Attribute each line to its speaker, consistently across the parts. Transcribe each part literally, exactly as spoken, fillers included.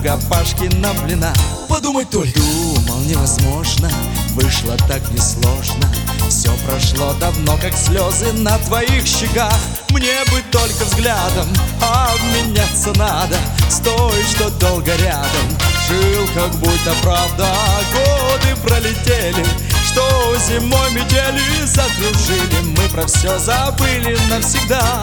Speaker 1: Пашкина блина.
Speaker 2: Подумай только.
Speaker 1: Думал, невозможно, вышло так несложно. Все прошло давно, как слезы на твоих щеках. Мне бы только взглядом обменяться надо. С той, что долго рядом. Жил, как будто правда, годы пролетели. Что зимой метели закружили. Мы про все забыли навсегда.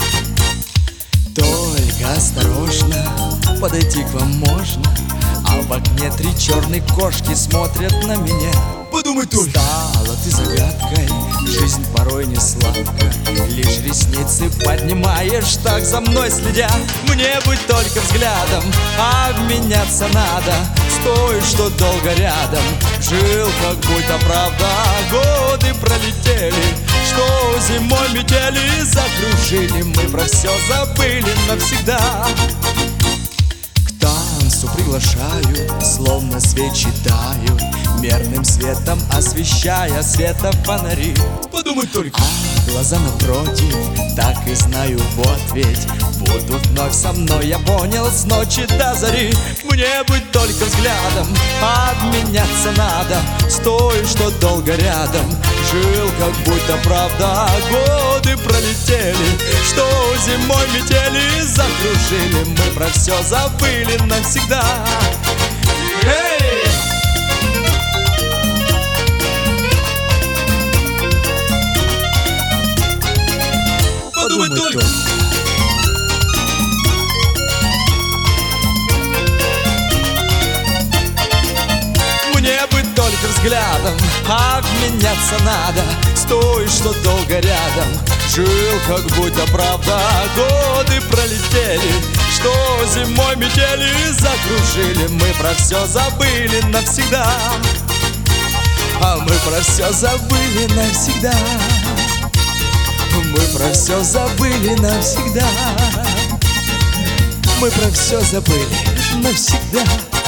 Speaker 1: Только осторожно, подойти к вам можно. А в окне три черные кошки смотрят на меня.
Speaker 2: Подумай только.
Speaker 1: Стала ты загадкой, жизнь порой не сладка. Лишь ресницы поднимаешь, так за мной следя. Мне бы только взглядом обменяться надо. С той, что долго рядом. Жил, как будто правда, годы пролетели. Что зимой метели закружили. Мы про все забыли навсегда. Приглашаю, словно свечи тают, мерным светом освещая света фонари.
Speaker 2: Подумай только.
Speaker 1: А глаза напротив, так и знаю, вот ведь будут вновь со мной, я понял, с ночи до зари. Мне быть только взглядом обменяться надо. С той, что долго рядом. Жил, как будто правда, годы пролетели. Что зимой метели закружили. Мы про все забыли навсегда. Эй!
Speaker 2: Подумай только.
Speaker 1: Мне бы только взглядом обменяться надо. С той, что долго рядом. Жил, как будто правда, годы пролетели. Что зимой метели закружили. Мы про все забыли навсегда. А мы про все забыли навсегда. Мы про все забыли навсегда. Мы про все забыли навсегда.